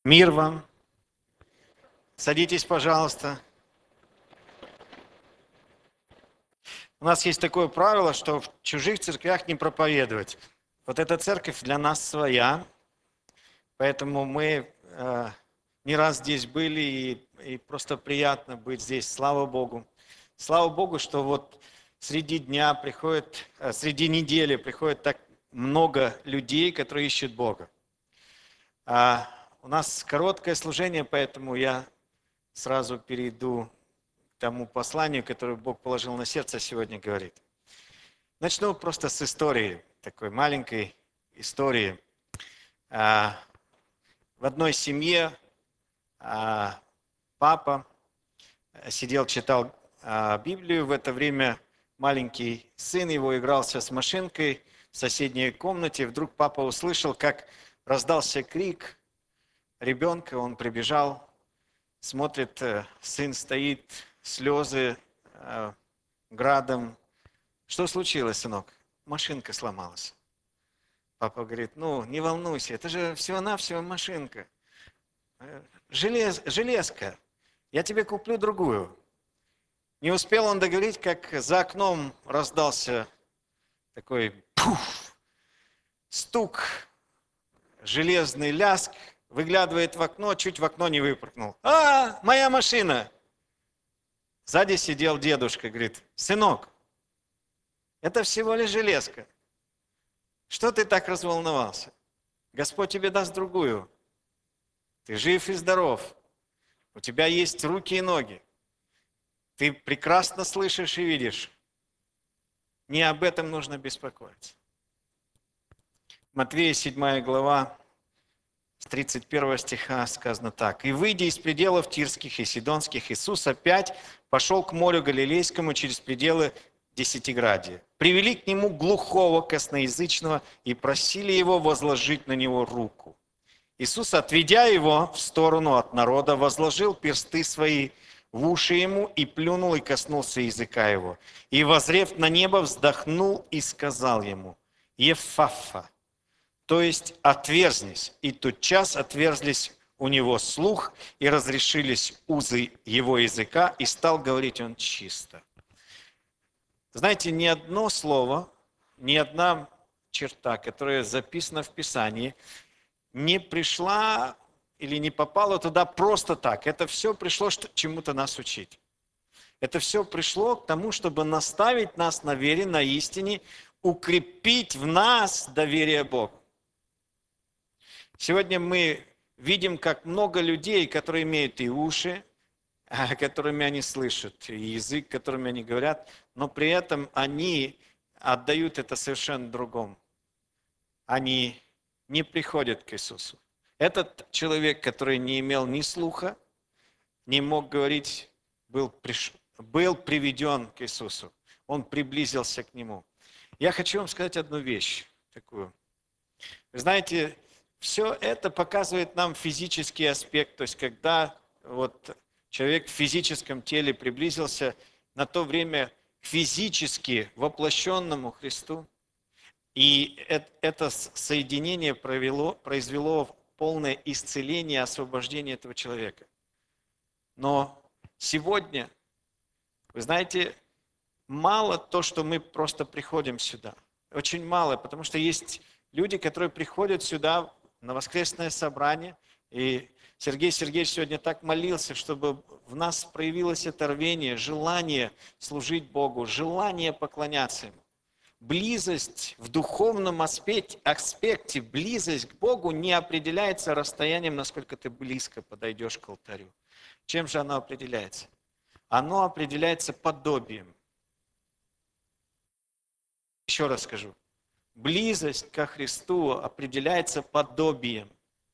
Мир вам. Садитесь, пожалуйста. У нас есть такое правило, что в чужих церквях не проповедовать. Вот эта церковь для нас своя, поэтому мы не раз здесь были, и просто приятно быть здесь. Слава Богу. Слава Богу, что вот среди дня приходит, среди недели приходит так много людей, которые ищут Бога. У нас короткое служение, поэтому я сразу перейду к тому посланию, которое Бог положил на сердце сегодня говорит. Начну просто с истории, такой маленькой истории. В одной семье папа сидел, читал Библию. В это время маленький сын его игрался с машинкой в соседней комнате. Вдруг папа услышал, как раздался крик ребенка. Он прибежал, смотрит, сын стоит, слезы градом. Что случилось, сынок? Машинка сломалась. Папа говорит, ну, не волнуйся, это же всего-навсего машинка. Железка, я тебе куплю другую. Не успел он договорить, как за окном раздался такой стук, железный лязг, выглядывает в окно, чуть в окно не выпрыгнул. Моя машина! Сзади сидел дедушка, говорит, сынок, это всего лишь железка. Что ты так разволновался? Господь тебе даст другую. Ты жив и здоров. У тебя есть руки и ноги. Ты прекрасно слышишь и видишь. Не об этом нужно беспокоиться. Матвея 7 глава, с 31 стиха сказано так. «И, выйдя из пределов Тирских и Сидонских, Иисус опять пошел к морю Галилейскому через пределы Десятиградия. Привели к нему глухого, косноязычного, и просили его возложить на него руку. Иисус, отведя его в сторону от народа, возложил персты свои в уши ему и плюнул, и коснулся языка его. И, воззрев на небо, вздохнул и сказал ему, Ефафа, то есть отверзнись. И тотчас отверзлись у него слух, и разрешились узы его языка, и стал говорить он чисто». Знаете, ни одно слово, ни одна черта, которая записана в Писании, не пришла или не попала туда просто так. Это все пришло чему-то нас учить. Это все пришло к тому, чтобы наставить нас на вере, на истине, укрепить в нас доверие Богу. Сегодня мы видим, как много людей, которые имеют и уши, которыми они слышат, и язык, которыми они говорят, но при этом они отдают это совершенно другому. Они не приходят к Иисусу. Этот человек, который не имел ни слуха, не мог говорить, был приведен к Иисусу. Он приблизился к Нему. Я хочу вам сказать одну вещь такую. Вы знаете, все это показывает нам физический аспект, то есть когда вот человек в физическом теле приблизился на то время к физически воплощенному Христу, и это соединение произвело полное исцеление, освобождение этого человека. Но сегодня, вы знаете, мало то, что мы просто приходим сюда. Очень мало, потому что есть люди, которые приходят сюда на воскресное собрание, и Сергей Сергеевич сегодня так молился, чтобы в нас проявилось это рвение, желание служить Богу, желание поклоняться Ему. Близость в духовном аспекте, близость к Богу не определяется расстоянием, насколько ты близко подойдешь к алтарю. Чем же оно определяется? Оно определяется подобием. Еще раз скажу. Близость ко Христу определяется подобием.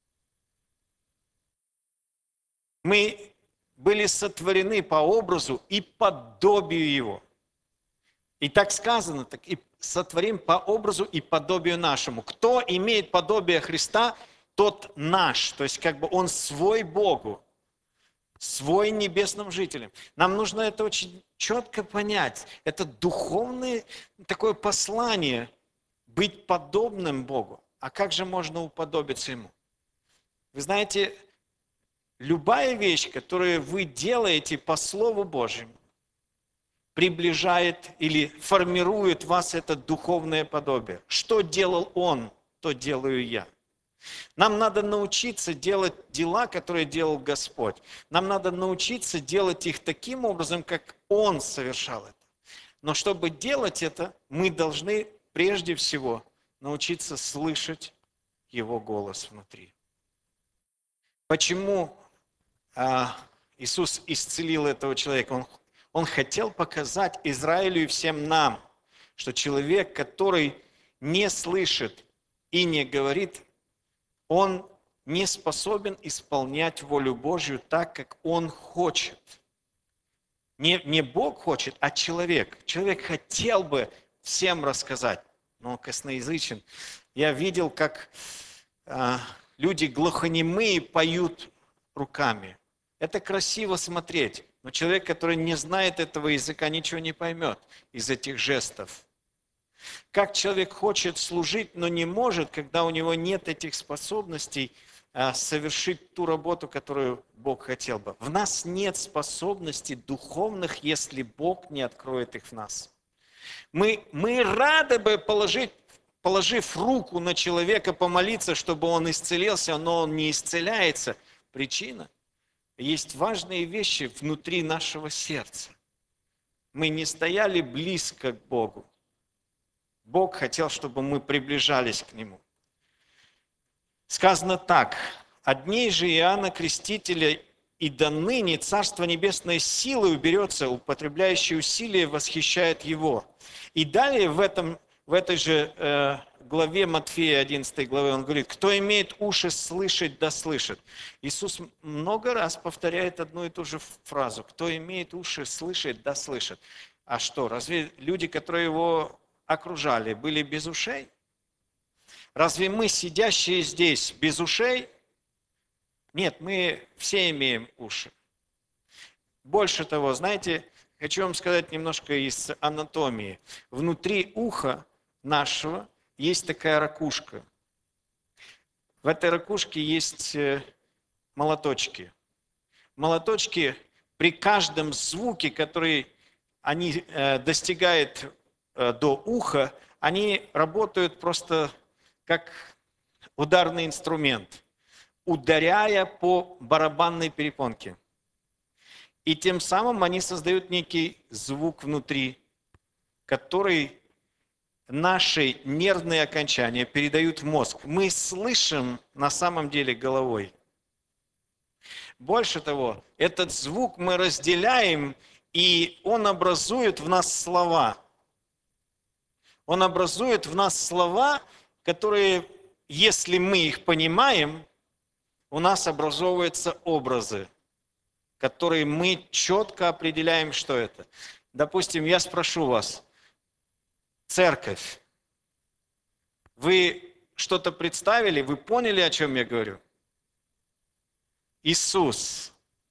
Мы были сотворены по образу и подобию Его. И так сказано, так и сотворим по образу и подобию нашему. Кто имеет подобие Христа, тот наш. То есть как бы он свой Богу, свой небесным жителям. Нам нужно это очень четко понять. Это духовное такое послание, быть подобным Богу. А как же можно уподобиться Ему? Вы знаете, Любая вещь, которую вы делаете по Слову Божьему, приближает или формирует в вас это духовное подобие. Что делал Он, то делаю я. Нам надо научиться делать дела, которые делал Господь. Нам надо научиться делать их таким образом, как Он совершал это. Но чтобы делать это, мы должны прежде всего научиться слышать Его голос внутри. Почему Иисус исцелил этого человека? Он хотел показать Израилю и всем нам, что человек, который не слышит и не говорит, он не способен исполнять волю Божью так, как он хочет. Не Бог хочет, а человек. Человек хотел бы всем рассказать, но он косноязычен. Я видел, как люди глухонемые поют руками. Это красиво смотреть, но человек, который не знает этого языка, ничего не поймет из этих жестов. Как человек хочет служить, но не может, когда у него нет этих способностей совершить ту работу, которую Бог хотел бы. В нас нет способностей духовных, если Бог не откроет их в нас. Мы рады бы, положив руку на человека, помолиться, чтобы он исцелился, но он не исцеляется. Причина? Есть важные вещи внутри нашего сердца. Мы не стояли близко к Богу. Бог хотел, чтобы мы приближались к Нему. Сказано так: «От дней же Иоанна Крестителя и до ныне Царство Небесное силой уберется, употребляющий усилия восхищает Его». И далее в этой же главе Матфея, 11 главы, он говорит: «Кто имеет уши слышать, да слышит». Иисус много раз повторяет одну и ту же фразу: «Кто имеет уши слышать, да слышит». А что, разве люди, которые Его окружали, были без ушей? Разве мы, сидящие здесь, без ушей? Нет, мы все имеем уши. Больше того, знаете, хочу вам сказать немножко из анатомии. Внутри уха нашего есть такая ракушка. В этой ракушке есть молоточки. Молоточки при каждом звуке, который они достигают до уха, они работают просто как ударный инструмент, ударяя по барабанной перепонке. И тем самым они создают некий звук внутри, который наши нервные окончания передают в мозг. Мы слышим на самом деле головой. Больше того, этот звук мы разделяем, и он образует в нас слова. Он образует в нас слова, которые, если мы их понимаем, у нас образовываются образы, которые мы четко определяем, что это. Допустим, я спрошу вас: церковь. Вы что-то представили? Вы поняли, о чем я говорю? Иисус.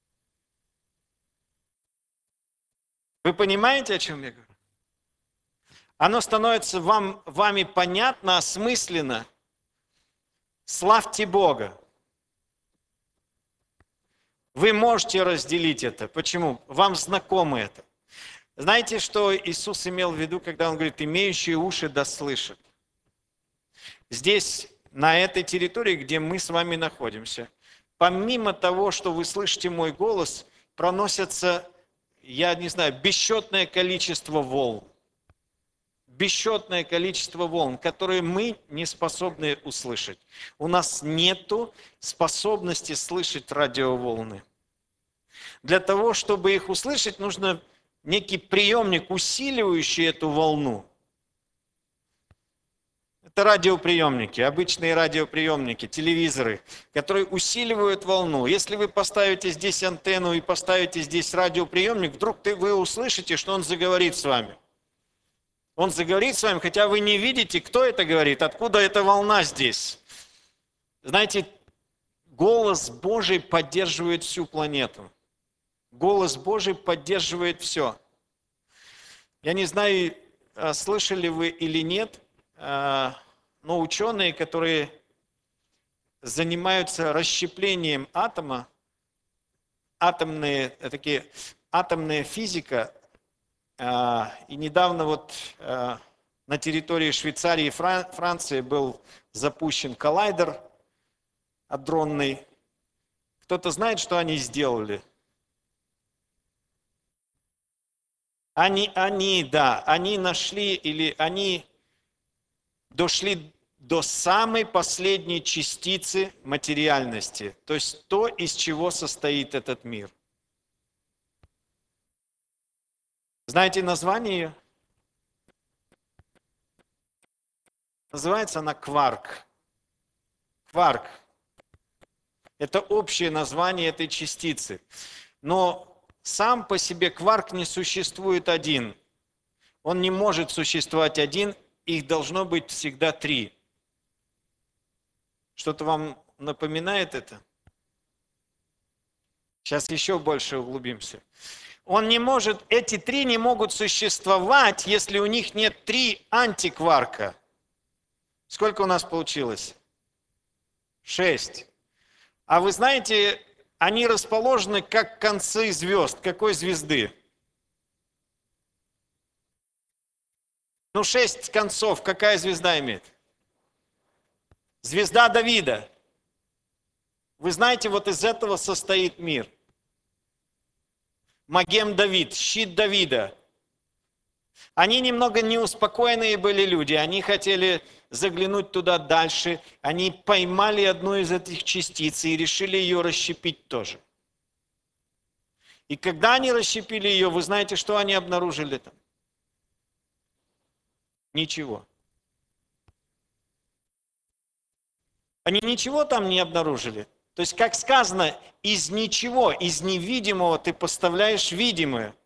Вы понимаете, о чем я говорю? Оно становится вами понятно, осмысленно. Славьте Бога. Вы можете разделить это. Почему? Вам знакомо это. Знаете, что Иисус имел в виду, когда Он говорит: имеющие уши да слышат? Здесь, на этой территории, где мы с вами находимся, помимо того, что вы слышите мой голос, проносятся, я не знаю, бесчетное количество волн. Бесчетное количество волн, которые мы не способны услышать. У нас нет способности слышать радиоволны. Для того, чтобы их услышать, нужно некий приемник, усиливающий эту волну. Это радиоприемники, обычные радиоприемники, телевизоры, которые усиливают волну. Если вы поставите здесь антенну и поставите здесь радиоприемник, вдруг вы услышите, что он заговорит с вами. Он заговорит с вами, хотя вы не видите, кто это говорит, откуда эта волна здесь. Знаете, голос Божий поддерживает всю планету. Голос Божий поддерживает все. Я не знаю, слышали вы или нет, но ученые, которые занимаются расщеплением атома, атомная физика. И недавно вот на территории Швейцарии и Франции был запущен коллайдер адронный. Кто-то знает, что они сделали? Они нашли, или они дошли до самой последней частицы материальности, то есть то, из чего состоит этот мир. Знаете название ее? Называется она кварк. Кварк. Это общее название этой частицы. Но сам по себе кварк не существует один. Он не может существовать один, их должно быть всегда три. Что-то вам напоминает это? Сейчас еще больше углубимся. Эти три не могут существовать, если у них нет три антикварка. Сколько у нас получилось? 6. А вы знаете, они расположены как концы звезд. Какой звезды? 6 концов. Какая звезда имеет? Звезда Давида. Вы знаете, вот из этого состоит мир. Маген Давид, щит Давида. Они немного неуспокоенные были люди, они хотели заглянуть туда дальше, они поймали одну из этих частиц и решили ее расщепить тоже. И когда они расщепили ее, вы знаете, что они обнаружили там? Ничего. Они ничего там не обнаружили. То есть, как сказано, из ничего, из невидимого ты поставляешь видимое.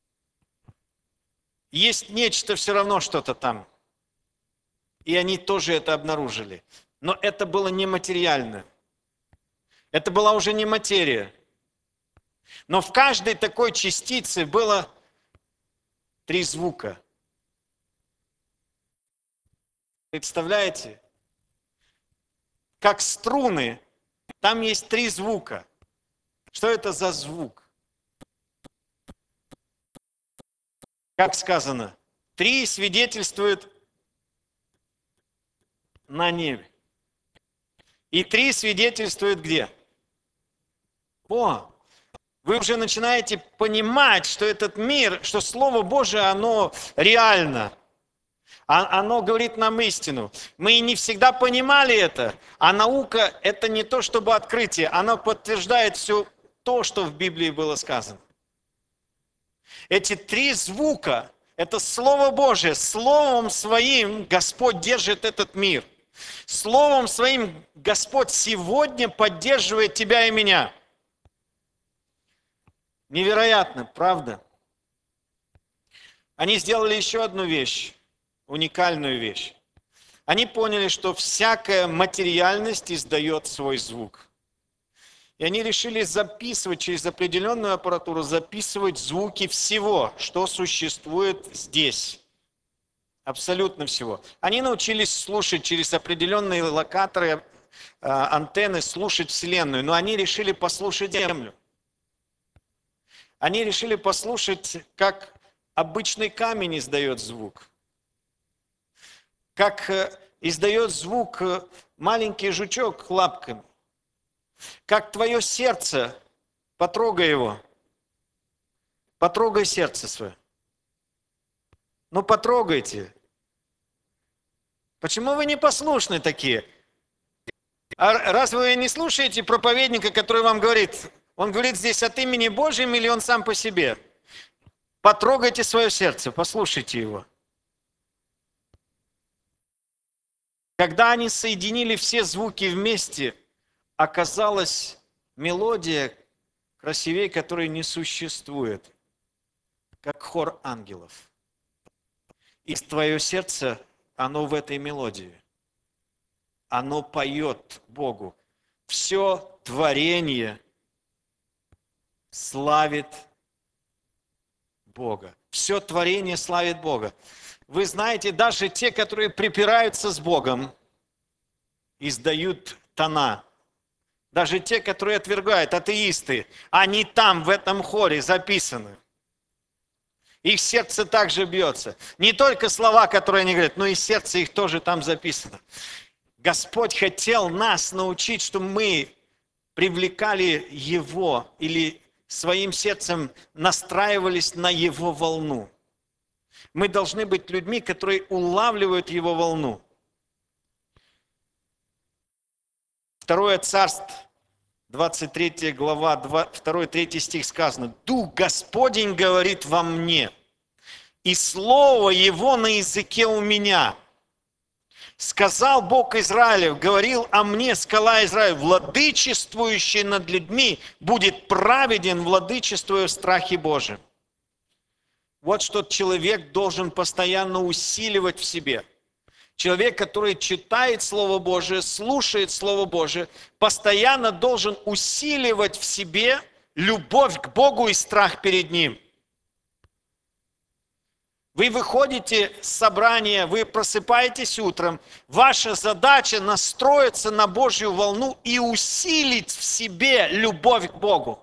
Есть нечто все равно что-то там. И они тоже это обнаружили. Но это было нематериально. Это была уже не материя. Но в каждой такой частице было 3 звука. Представляете? Как струны, там есть 3 звука. Что это за звук? Как сказано, 3 свидетельствуют на небе. И 3 свидетельствуют где? Вы уже начинаете понимать, что этот мир, что Слово Божие, оно реально. Оно говорит нам истину. Мы не всегда понимали это, а наука – это не то, чтобы открытие. Оно подтверждает все то, что в Библии было сказано. Эти 3 звука – это Слово Божие. Словом Своим Господь держит этот мир. Словом Своим Господь сегодня поддерживает тебя и меня. Невероятно, правда? Они сделали еще одну вещь, уникальную вещь. Они поняли, что всякая материальность издает свой звук. И они решили записывать через определенную аппаратуру, записывать звуки всего, что существует здесь. Абсолютно всего. Они научились слушать через определенные локаторы, антенны, слушать Вселенную, но они решили послушать Землю. Они решили послушать, как обычный камень издает звук. Как издает звук маленький жучок лапками. Как твое сердце, потрогай его. Потрогай сердце свое. Ну, потрогайте. Почему вы непослушны такие? А раз вы не слушаете проповедника, который вам говорит, он говорит здесь от имени Божьим или он сам по себе? Потрогайте свое сердце, послушайте его. Когда они соединили все звуки вместе, оказалась мелодия красивее, которой не существует, как хор ангелов. И твое сердце, оно в этой мелодии. Оно поет Богу. Все творение славит Бога. Все творение славит Бога. Вы знаете, даже те, которые припираются с Богом, издают тона. Даже те, которые отвергают, атеисты, они там, в этом хоре записаны. Их сердце также бьется. Не только слова, которые они говорят, но и сердце их тоже там записано. Господь хотел нас научить, чтобы мы привлекали Его или своим сердцем настраивались на Его волну. Мы должны быть людьми, которые улавливают Его волну. 2 Царств, 23 глава, 2-3 стих сказано. «Дух Господень говорит во мне, и слово Его на языке у меня. Сказал Бог Израилев, говорил о мне, скала Израиль, владычествующий над людьми будет праведен, владычествуя в страхе Божьем». Вот что человек должен постоянно усиливать в себе. Человек, который читает Слово Божие, слушает Слово Божие, постоянно должен усиливать в себе любовь к Богу и страх перед Ним. Вы выходите с собрания, вы просыпаетесь утром. Ваша задача настроиться на Божью волну и усилить в себе любовь к Богу.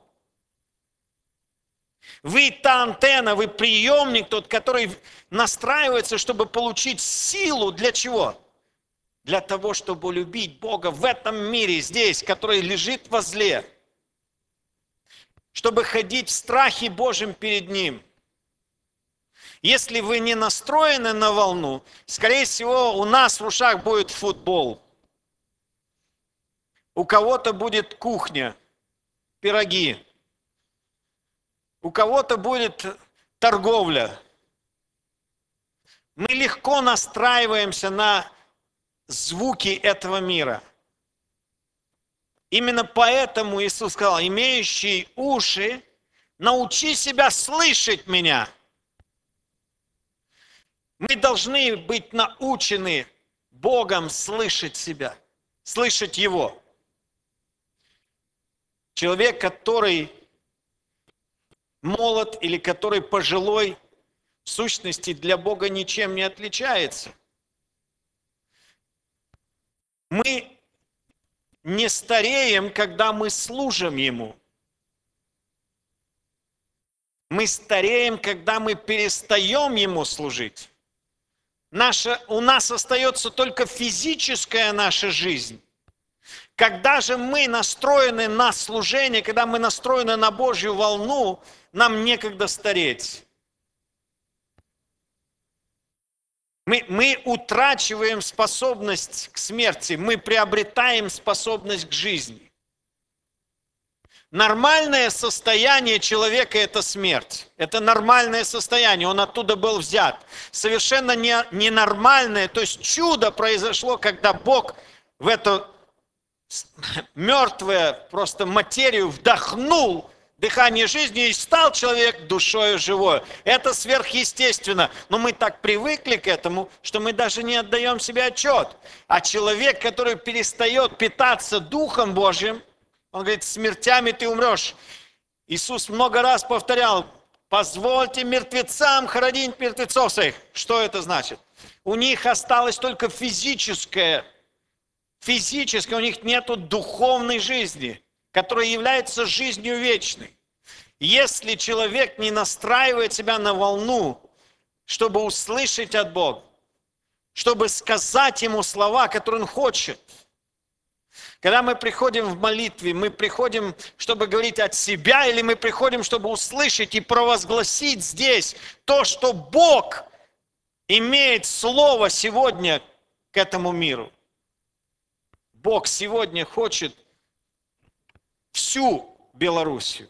Вы та антенна, вы приемник тот, который настраивается, чтобы получить силу. Для чего? Для того, чтобы любить Бога в этом мире, здесь, который лежит возле. Чтобы ходить в страхе Божьем перед Ним. Если вы не настроены на волну, скорее всего, у нас в ушах будет футбол. У кого-то будет кухня, пироги. У кого-то будет торговля. Мы легко настраиваемся на звуки этого мира. Именно поэтому Иисус сказал, имеющий уши, научи себя слышать меня. Мы должны быть научены Богом слышать себя, слышать Его. Человек, который молод или который пожилой, в сущности для Бога ничем не отличается. Мы не стареем, когда мы служим Ему. Мы стареем, когда мы перестаем Ему служить. У нас остается только физическая наша жизнь. Когда же мы настроены на служение, когда мы настроены на Божью волну, нам некогда стареть. Мы утрачиваем способность к смерти, мы приобретаем способность к жизни. Нормальное состояние человека – это смерть. Это нормальное состояние, он оттуда был взят. Совершенно ненормальное, то есть чудо произошло, когда Бог в эту мертвую просто материю вдохнул дыхание жизни и стал человек душою живой. Это сверхъестественно. Но мы так привыкли к этому, что мы даже не отдаем себе отчет. А человек, который перестает питаться Духом Божьим, он говорит, смертями ты умрешь. Иисус много раз повторял, позвольте мертвецам хоронить мертвецов своих. Что это значит? У них осталось только физическое, у них нету духовной жизни, которая является жизнью вечной. Если человек не настраивает себя на волну, чтобы услышать от Бога, чтобы сказать Ему слова, которые Он хочет, когда мы приходим в молитве, мы приходим, чтобы говорить от себя, или мы приходим, чтобы услышать и провозгласить здесь то, что Бог имеет слово сегодня к этому миру. Бог сегодня хочет всю Белоруссию.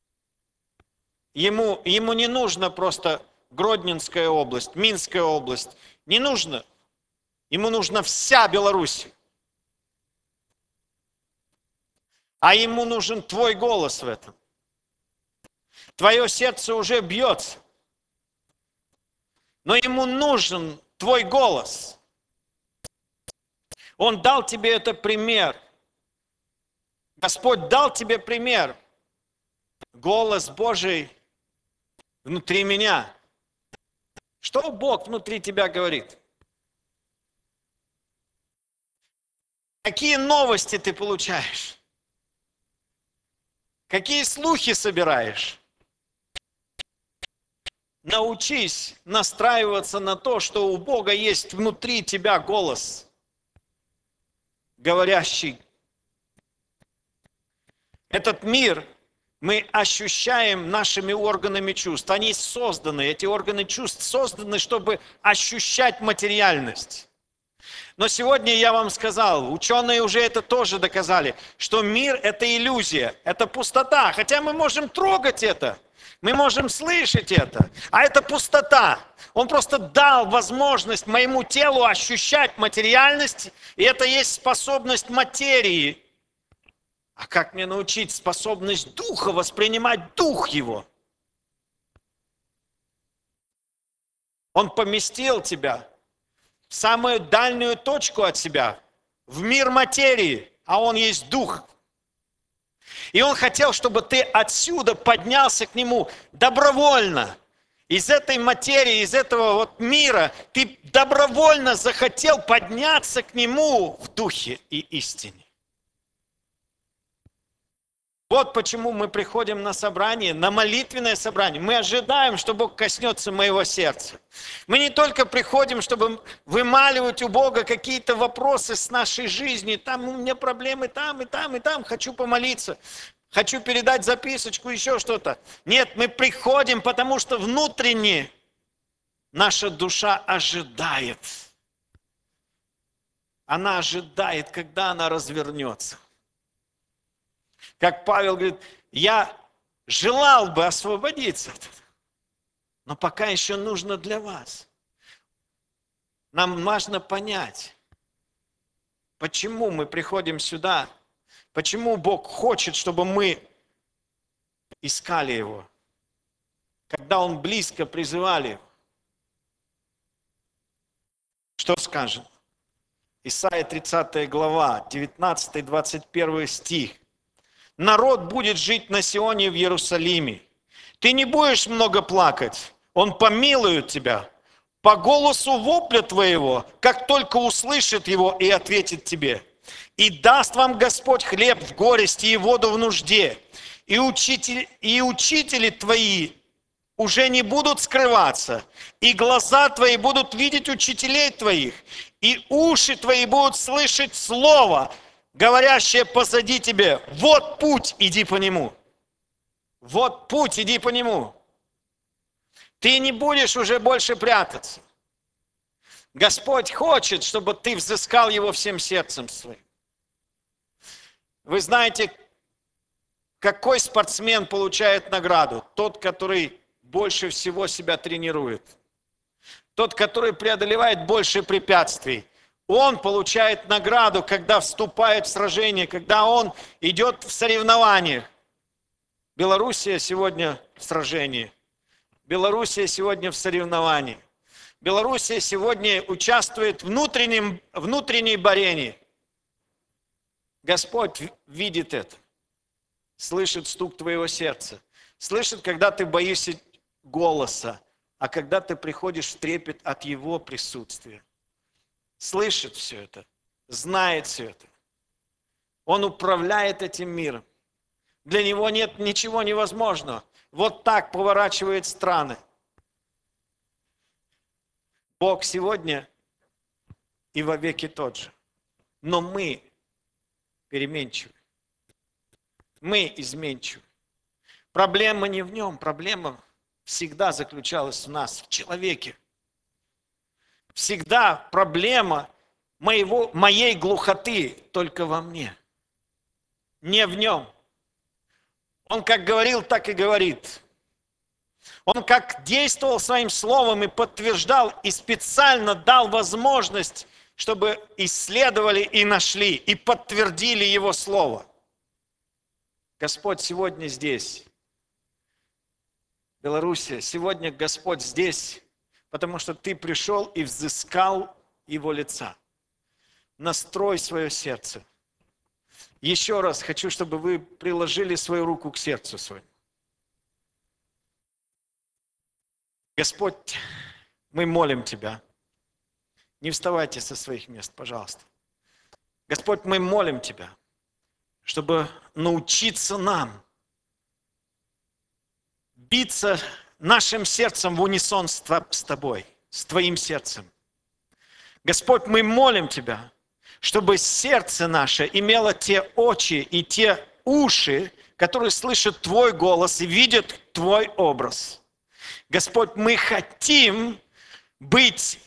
Ему не нужно просто Гродненская область, Минская область. Не нужно. Ему нужна вся Белоруссия. А ему нужен твой голос в этом. Твое сердце уже бьется. Но ему нужен твой голос. Он дал тебе этот пример. Господь дал тебе пример. Голос Божий внутри меня. Что Бог внутри тебя говорит? Какие новости ты получаешь? Какие слухи собираешь? Научись настраиваться на то, что у Бога есть внутри тебя голос, говорящий. Этот мир мы ощущаем нашими органами чувств. Они созданы, эти органы чувств созданы, чтобы ощущать материальность. Но сегодня я вам сказал, ученые уже это тоже доказали, что мир – это иллюзия, это пустота. Хотя мы можем трогать это, мы можем слышать это, а это пустота. Он просто дал возможность моему телу ощущать материальность, и это есть способность материи. А как мне научить способность духа воспринимать дух его? Он поместил тебя в самую дальнюю точку от себя, в мир материи, а он есть дух. И он хотел, чтобы ты отсюда поднялся к нему добровольно. Из этой материи, из этого вот мира ты добровольно захотел подняться к нему в духе и истине. Вот почему мы приходим на собрание, на молитвенное собрание. Мы ожидаем, что Бог коснется моего сердца. Мы не только приходим, чтобы вымаливать у Бога какие-то вопросы с нашей жизни. Там у меня проблемы, там и там и там. Хочу помолиться. Хочу передать записочку, еще что-то. Нет, мы приходим, потому что внутренне наша душа ожидает. Она ожидает, когда она развернется. Как Павел говорит, я желал бы освободиться, но пока еще нужно для вас. Нам важно понять, почему мы приходим сюда, почему Бог хочет, чтобы мы искали Его, когда Он близко призывали Его. Что скажет? Исайя 30 глава, 19-21 стих. Народ будет жить на Сионе в Иерусалиме. Ты не будешь много плакать, Он помилует тебя. По голосу вопля твоего, как только услышит его и ответит тебе. И даст вам Господь хлеб в горести и воду в нужде. И учители твои уже не будут скрываться, и глаза твои будут видеть учителей твоих, и уши твои будут слышать слово, говорящее позади тебе, вот путь, иди по нему. Вот путь, иди по нему. Ты не будешь уже больше прятаться. Господь хочет, чтобы ты взыскал Его всем сердцем своим. Вы знаете, какой спортсмен получает награду? Тот, который больше всего себя тренирует. Тот, который преодолевает больше препятствий. Он получает награду, когда вступает в сражение, когда он идет в соревнованиях. Белоруссия сегодня в сражении. Белоруссия сегодня в соревновании. Белоруссия сегодня участвует в внутренней борении. Господь видит это, слышит стук твоего сердца, слышит, когда ты боишься голоса, а когда ты приходишь в трепет от Его присутствия. Слышит все это, знает все это. Он управляет этим миром. Для Него нет ничего невозможного. Вот так поворачивает страны. Бог сегодня и вовеки тот же. Но мы переменчивы. Мы изменчивы. Проблема не в Нем, проблема всегда заключалась в нас, в человеке. Всегда проблема моей глухоты только во мне, не в Нем. Он как говорил, так и говорит. Он как действовал своим словом и подтверждал, и специально дал возможность, чтобы исследовали и нашли, и подтвердили Его Слово. Господь сегодня здесь. Белоруссия, сегодня Господь здесь, потому что ты пришел и взыскал Его лица. Настрой свое сердце. Еще раз хочу, чтобы вы приложили свою руку к сердцу своему. Господь, мы молим Тебя. Не вставайте со своих мест, пожалуйста. Господь, мы молим Тебя, чтобы научиться нам биться нашим сердцем в унисон с Тобой, с Твоим сердцем. Господь, мы молим Тебя, чтобы сердце наше имело те очи и те уши, которые слышат Твой голос и видят Твой образ. Господь, мы хотим быть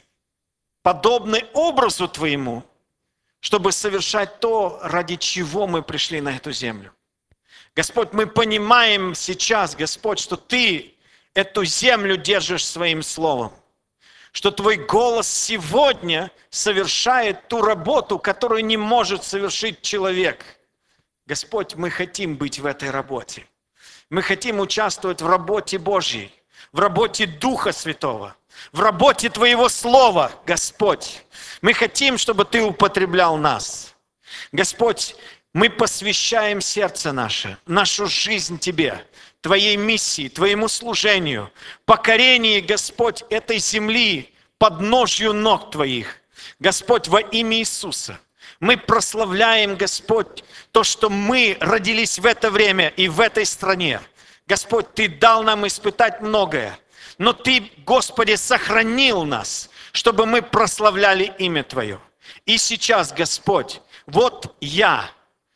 подобны образу Твоему, чтобы совершать то, ради чего мы пришли на эту землю. Господь, мы понимаем сейчас, Господь, что Ты эту землю держишь Своим Словом, что Твой голос сегодня совершает ту работу, которую не может совершить человек. Господь, мы хотим быть в этой работе. Мы хотим участвовать в работе Божьей, в работе Духа Святого, в работе Твоего Слова, Господь. Мы хотим, чтобы Ты употреблял нас. Господь, мы посвящаем сердце наше, нашу жизнь Тебе, Твоей миссии, Твоему служению, покорении, Господь, этой земли под ножью ног Твоих. Господь, во имя Иисуса, мы прославляем, Господь, то, что мы родились в это время и в этой стране. Господь, Ты дал нам испытать многое, но Ты, Господи, сохранил нас, чтобы мы прославляли имя Твое. И сейчас, Господь, вот я,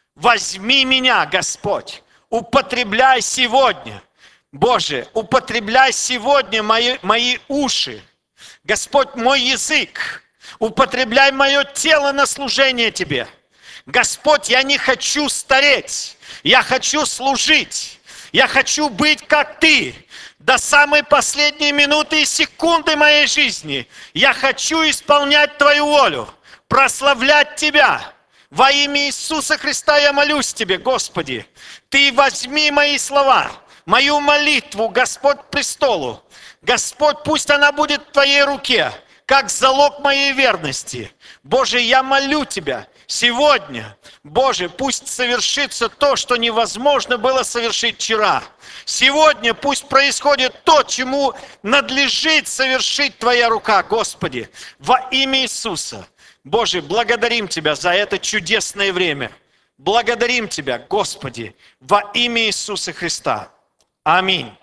возьми меня, Господь, употребляй сегодня, Боже, употребляй сегодня мои уши, Господь, мой язык, употребляй мое тело на служение Тебе. Господь, я не хочу стареть, я хочу служить, я хочу быть как Ты. До самой последней минуты и секунды моей жизни я хочу исполнять Твою волю, прославлять Тебя. Во имя Иисуса Христа я молюсь Тебе, Господи. Ты возьми мои слова, мою молитву, Господь, к престолу. Господь, пусть она будет в Твоей руке, как залог моей верности. Боже, я молю Тебя сегодня, Боже, пусть совершится то, что невозможно было совершить вчера. Сегодня пусть происходит то, чему надлежит совершить Твоя рука, Господи, во имя Иисуса. Боже, благодарим Тебя за это чудесное время. Благодарим Тебя, Господи, во имя Иисуса Христа. Аминь.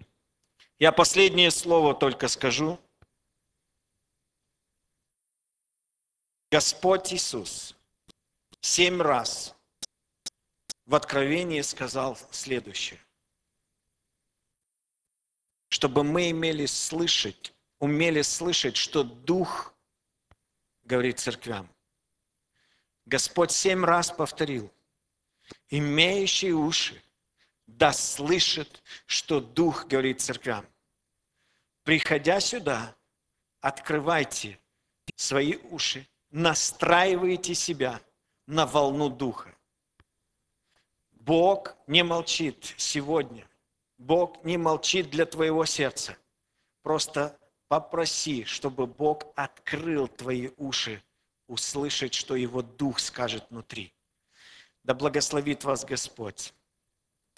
Я последнее слово только скажу. Господь Иисус 7 раз в Откровении сказал следующее. Чтобы мы умели слышать, что Дух говорит церквям. Господь 7 раз повторил. Имеющие уши да слышат, что Дух говорит церквям. Приходя сюда, открывайте свои уши, настраивайте себя на волну Духа. Бог не молчит сегодня. Бог не молчит для твоего сердца. Просто попроси, чтобы Бог открыл твои уши, услышать, что Его Дух скажет внутри. Да благословит вас Господь.